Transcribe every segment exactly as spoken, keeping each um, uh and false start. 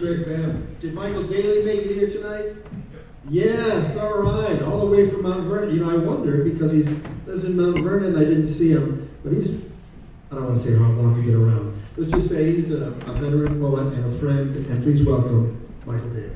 great band. Did Michael Daly make it here tonight? Yes, all right. All the way from Mount Vernon. You know, I wondered because he lives in Mount Vernon. I didn't see him, but he's, I don't want to say how long he's been around. Let's just say he's a, a veteran poet and a friend, and please welcome Michael Daly.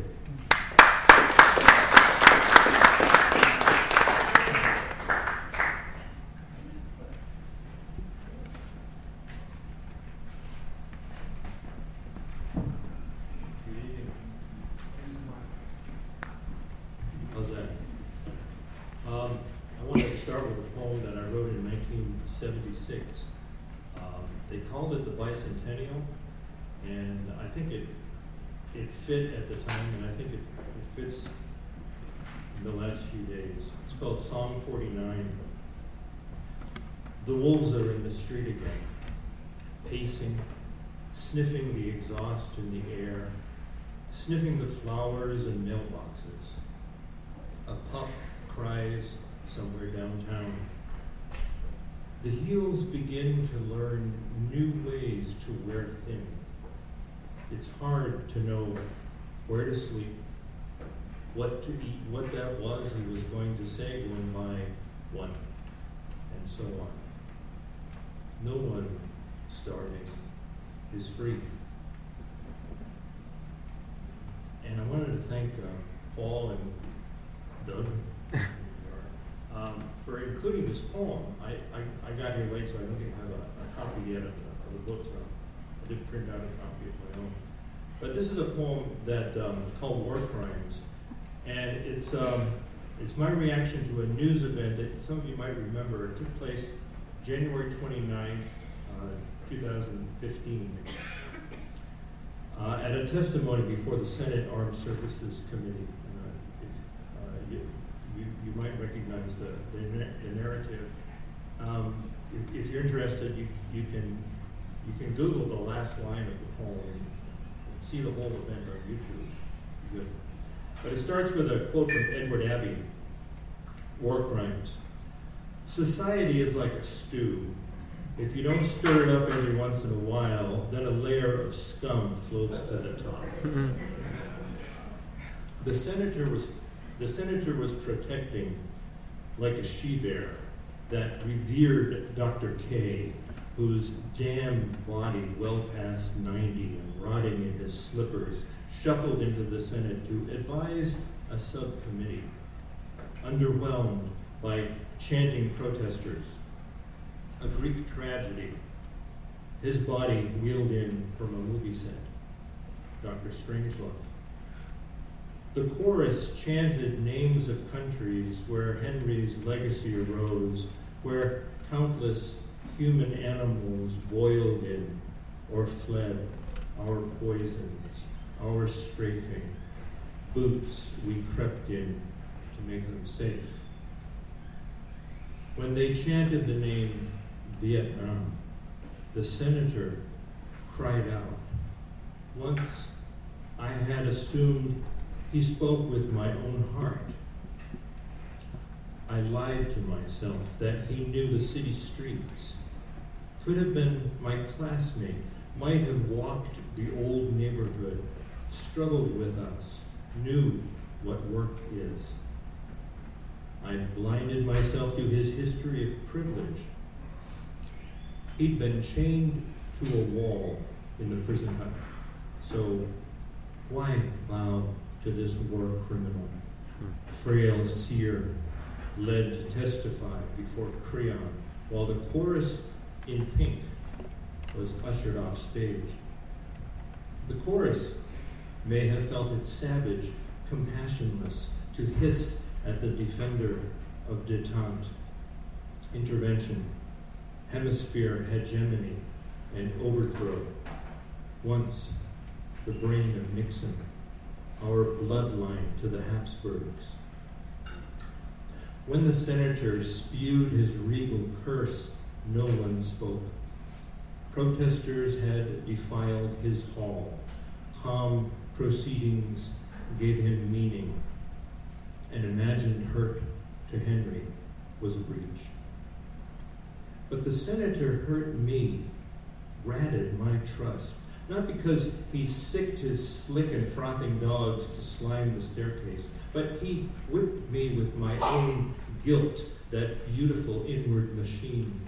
seventy-six. Um, they called it the Bicentennial, and I think it it fit at the time, and I think it, it fits in the last few days. It's called Song forty-nine. The wolves are in the street again, pacing, sniffing the exhaust in the air, sniffing the flowers and mailboxes. A pup cries somewhere downtown. The heels begin to learn new ways to wear thin. It's hard to know where to sleep, what to eat, what that was he was going to say going by one, and so on. No one starving is free. And I wanted to thank uh, Paul and Doug Um, for including this poem. I, I, I got here late, so I don't have a, a copy yet of the, of the book, so I did print out a copy of my own. But this is a poem that um, is called War Crimes, and it's, um, it's my reaction to a news event that some of you might remember. It took place January twenty-ninth, uh, two thousand fifteen, uh, at a testimony before the Senate Armed Services Committee. Uh, if, uh, you, You, you might recognize the, the, the narrative. Um, if, if you're interested, you, you can you can Google the last line of the poem and see the whole event on YouTube. Good. But it starts with a quote from Edward Abbey, War Crimes. Society is like a stew. If you don't stir it up every once in a while, then a layer of scum floats to the top. The senator was The senator was protecting, like a she-bear, that revered Doctor K, whose damned body, well past ninety and rotting in his slippers, shuffled into the Senate to advise a subcommittee, underwhelmed by chanting protesters. A Greek tragedy. His body wheeled in from a movie set. Doctor Strangelove. The chorus chanted names of countries where Henry's legacy arose, where countless human animals boiled in or fled our poisons, our strafing, boots we crept in to make them safe. When they chanted the name Vietnam, the senator cried out. Once I had assumed he spoke with my own heart. I lied to myself that he knew the city streets, could have been my classmate, might have walked the old neighborhood, struggled with us, knew what work is. I blinded myself to his history of privilege. He'd been chained to a wall in the prison hut, so why bow to this war criminal, frail seer, led to testify before Creon, while the chorus in pink was ushered off stage. The chorus may have felt it savage, compassionless, to hiss at the defender of detente, intervention, hemisphere hegemony, and overthrow. Once the brain of Nixon, our bloodline to the Habsburgs. When the senator spewed his regal curse, no one spoke. Protesters had defiled his hall. Calm proceedings gave him meaning. An imagined hurt to Henry was a breach. But the senator hurt me, ratted my trust, Not because he sicked his slick and frothing dogs to slime the staircase, but he whipped me with my own guilt, that beautiful inward machine.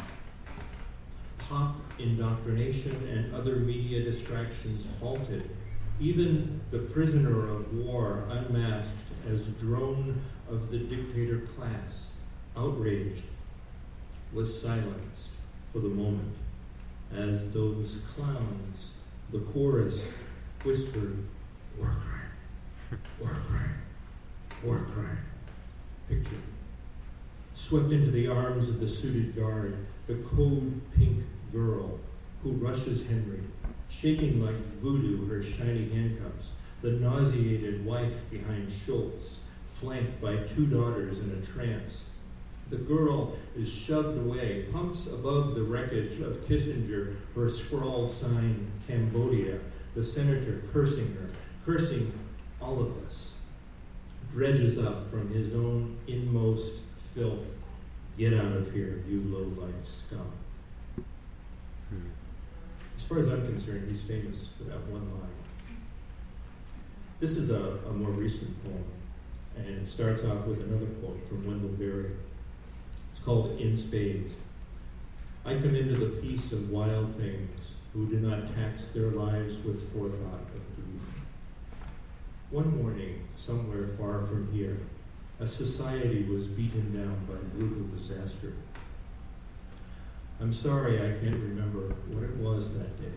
Pop indoctrination and other media distractions halted. Even the prisoner of war, unmasked as drone of the dictator class, outraged, was silenced for the moment as those clowns, the chorus, whispered, war crime, war crime, war crime. Picture. Swept into the arms of the suited guard, the code pink girl who rushes Henry, shaking like voodoo her shiny handcuffs, the nauseated wife behind Schultz, flanked by two daughters in a trance. The girl is shoved away, pumps above the wreckage of Kissinger, her scrawled sign, Cambodia, the senator cursing her, cursing all of us. Dredges up from his own inmost filth. Get out of here, you low-life scum. Hmm. As far as I'm concerned, he's famous for that one line. This is a, a more recent poem, and it starts off with another quote from Wendell Berry. It's called In Spades. I come into the peace of wild things who do not tax their lives with forethought of grief. One morning, somewhere far from here, a society was beaten down by brutal disaster. I'm sorry I can't remember what it was that day.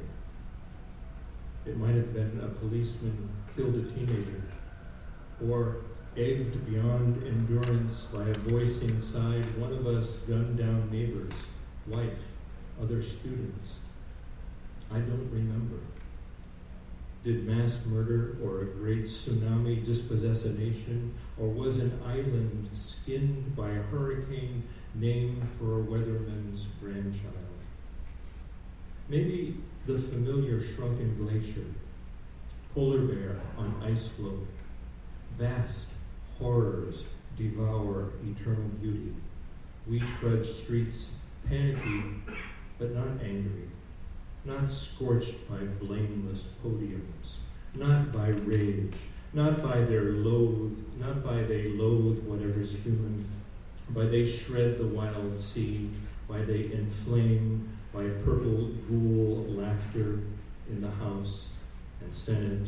It might have been a policeman killed a teenager, or egged beyond endurance by a voice inside, one of us gunned down neighbors, wife, other students. I don't remember. Did mass murder or a great tsunami dispossess a nation, or was an island skinned by a hurricane named for a weatherman's grandchild? Maybe the familiar shrunken glacier, polar bear on ice floe, vast horrors devour eternal beauty. We trudge streets, panicky, but not angry, not scorched by blameless podiums, not by rage, not by their loathe, not by they loathe whatever's human, by they shred the wild sea, by they inflame, by purple ghoul laughter in the House and Senate.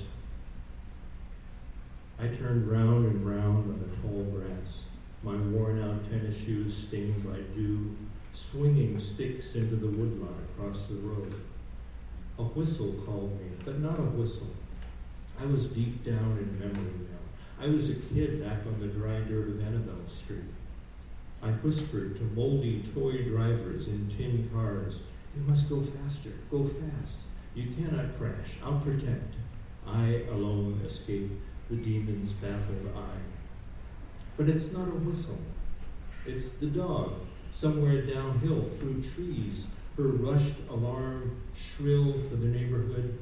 I turned round and round on the tall grass, my worn-out tennis shoes stained by dew, swinging sticks into the woodlot across the road. A whistle called me, but not a whistle. I was deep down in memory now. I was a kid back on the dry dirt of Annabelle Street. I whispered to moldy toy drivers in tin cars, you must go faster, go fast. You cannot crash, I'll protect. I alone escape the demon's baffled eye. But it's not a whistle. It's the dog, somewhere downhill through trees, her rushed alarm shrill for the neighborhood.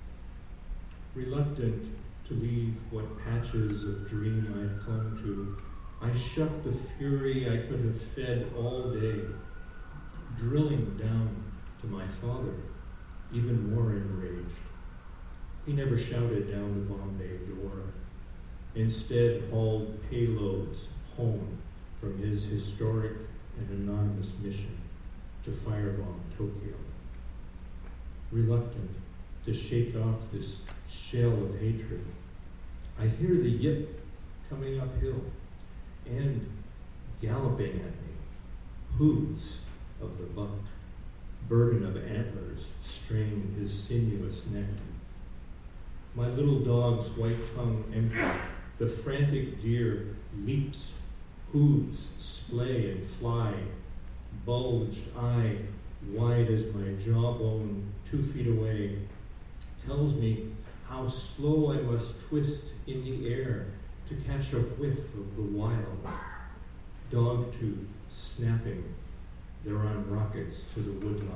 Reluctant to leave what patches of dream I'd clung to, I shucked the fury I could have fed all day, drilling down to my father, even more enraged. He never shouted down the Bombay door, instead hauled payloads home from his historic and anonymous mission to firebomb Tokyo. Reluctant to shake off this shell of hatred, I hear the yip coming uphill and galloping at me, hooves of the buck, burden of antlers strain his sinuous neck. My little dog's white tongue empty, the frantic deer leaps, hooves splay and fly, bulged eye wide as my jawbone two feet away, tells me how slow I must twist in the air to catch a whiff of the wild. Dog tooth snapping, they're on rockets to the woodlot.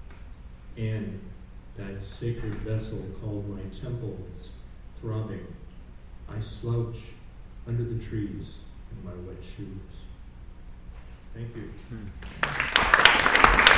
And that sacred vessel called my temples throbbing. I slouch under the trees in my wet shoes. Thank you. Hmm.